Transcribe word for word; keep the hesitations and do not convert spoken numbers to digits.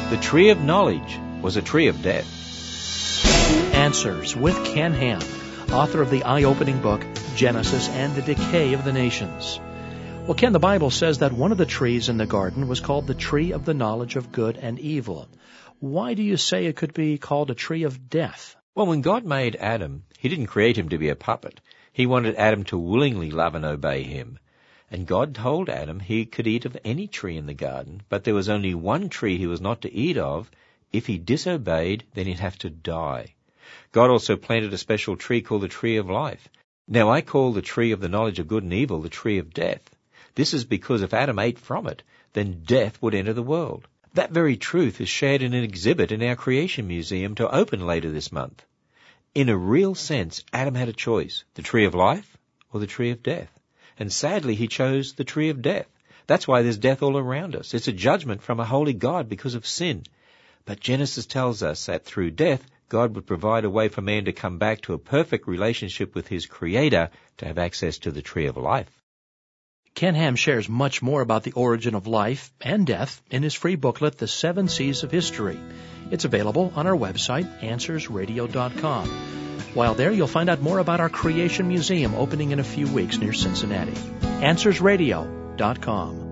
The tree of knowledge was a tree of death. Answers with Ken Ham, author of the eye-opening book, Genesis and the Decay of the Nations. Well, Ken, the Bible says that one of the trees in the garden was called the tree of the knowledge of good and evil. Why do you say it could be called a tree of death? Well, when God made Adam, he didn't create him to be a puppet. He wanted Adam to willingly love and obey him. And God told Adam he could eat of any tree in the garden, but there was only one tree he was not to eat of. If he disobeyed, then he'd have to die. God also planted a special tree called the tree of life. Now I call the tree of the knowledge of good and evil the tree of death. This is because if Adam ate from it, then death would enter the world. That very truth is shared in an exhibit in our Creation Museum to open later this month. In a real sense, Adam had a choice, the tree of life or the tree of death. And sadly, he chose the tree of death. That's why there's death all around us. It's a judgment from a holy God because of sin. But Genesis tells us that through death, God would provide a way for man to come back to a perfect relationship with his Creator to have access to the tree of life. Ken Ham shares much more about the origin of life and death in his free booklet, The Seven Seas of History. It's available on our website, answers radio dot com. While there, you'll find out more about our Creation Museum opening in a few weeks near Cincinnati. answers radio dot com.